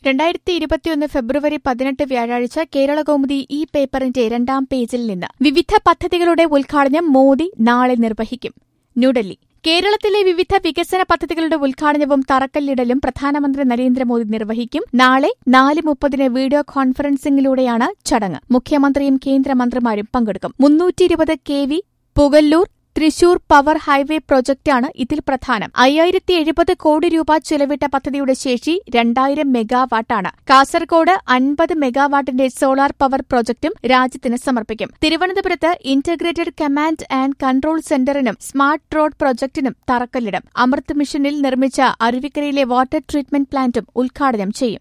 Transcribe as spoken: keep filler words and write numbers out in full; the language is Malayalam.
രണ്ടായിരത്തി ഇരുപത്തിയൊന്ന് ഫെബ്രുവരി പതിനെട്ട് വ്യാഴാഴ്ച കേരളകൗമുദി ഈ പേപ്പറിന്റെ രണ്ടാം പേജിൽ നിന്ന് വിവിധ പദ്ധതികളുടെ ഉദ്ഘാടനം മോദി നാളെ നിർവഹിക്കും. ന്യൂഡൽഹി കേരളത്തിലെ വിവിധ വികസന പദ്ധതികളുടെ ഉദ്ഘാടനവും തറക്കല്ലിടലും പ്രധാനമന്ത്രി നരേന്ദ്രമോദി നിർവഹിക്കും. നാളെ നാല് മുപ്പതിന് വീഡിയോ കോൺഫറൻസിംഗിലൂടെയാണ് ചടങ്ങ്. മുഖ്യമന്ത്രിയും കേന്ദ്രമന്ത്രിമാരും പങ്കെടുക്കും. മുന്നൂറ്റി ഇരുപത് K V Pugalur Thrissur power highway പ്രൊജക്ടാണ് ഇതിൽ പ്രധാനം. അയ്യായിരത്തി എഴുപത് കോടി രൂപ ചെലവിട്ട പദ്ധതിയുടെ ശേഷി രണ്ടായിരം മെഗാവാട്ടാണ്. കാസർകോട് അൻപത് മെഗാവാട്ടിന്റെ സോളാർ പവർ പ്രൊജക്ടും രാജ്യത്തിന് സമർപ്പിക്കും. തിരുവനന്തപുരത്ത് ഇന്റഗ്രേറ്റഡ് കമാൻഡ് ആൻഡ് കൺട്രോൾ സെന്ററിനും സ്മാർട്ട് റോഡ് പ്രൊജക്ടിനും തറക്കല്ലിടും. അമൃത് മിഷനിൽ നിർമ്മിച്ച അരുവിക്കരയിലെ വാട്ടർ ട്രീറ്റ്മെന്റ് പ്ലാന്റും ഉദ്ഘാടനം ചെയ്യും.